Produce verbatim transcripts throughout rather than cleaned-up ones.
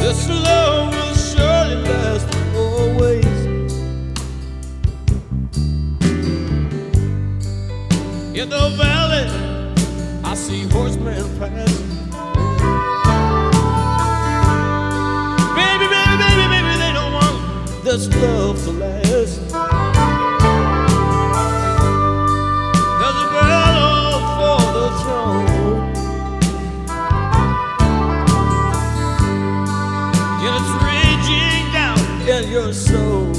This love will surely last always. In the valley, I see horsemen pass. Baby, baby, baby, baby, they don't want this love to last. There's a battle for the throne, and it's raging down in your soul.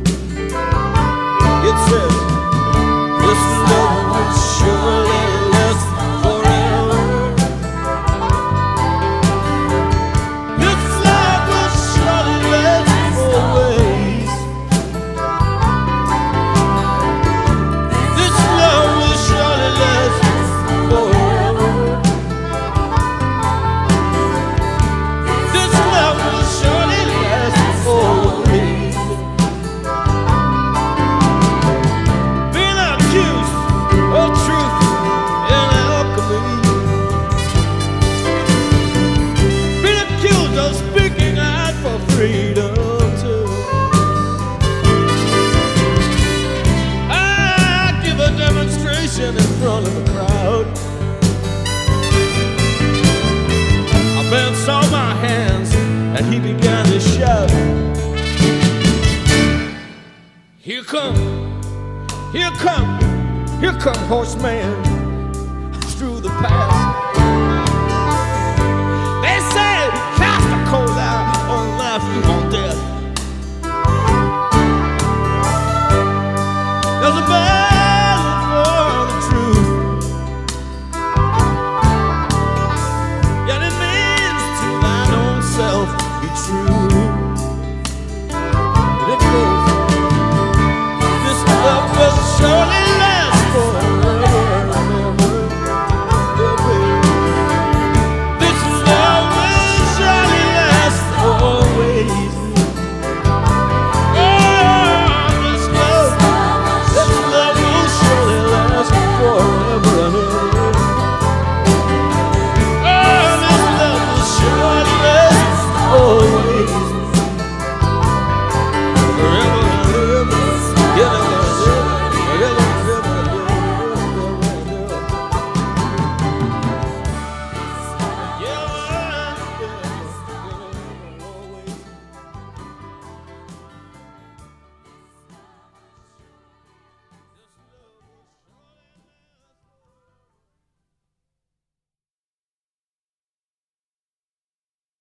It says, this love will surely last forever. This love will surely last always. This love will surely last forever. This love will surely last always. Being accused of truth and alchemy, been accused of speaking out for freedom too. I give a demonstration in front of the crowd. A man saw my hands and he began to shout, here come, here come, here come horsemen through the pass. They say, cast a cold eye on life, on death. There's a battle for the truth, and it means to thine own self be true.